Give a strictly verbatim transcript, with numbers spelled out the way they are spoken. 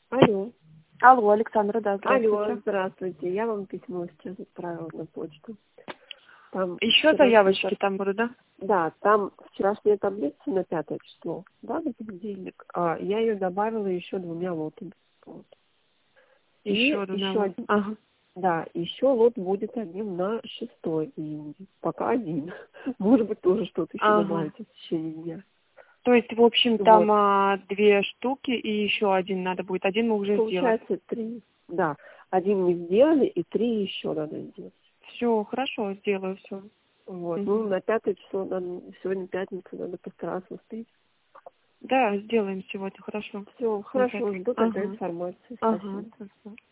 Алло. Алло, Александра, да, здравствуйте. Алло, здравствуйте. Я вам письмо сейчас отправила на почту. Там Еще вчерашняя заявочки таб- там будут, да? Да, там вчерашняя таблица на пятое число, да, на понедельник. А я ее добавила еще двумя лотами. Вот. И Еще одна. еще один. Ага. Да, еще лот будет один на шестое июня. Пока один. Может быть, тоже что-то еще Ага. добавите в течение дня. То есть, в общем, там Вот. а, две штуки и еще один надо будет. Один мы уже сделали. Получается три. Да. Один мы сделали, и три еще надо сделать. Все, хорошо, сделаю все. Вот. Угу. Ну, на пятое число, надо, сегодня пятница, надо постараться успеть. Да, сделаем сегодня, хорошо. Все, На хорошо, пятницу. жду тогда Ага. информации. Ага. Спасибо.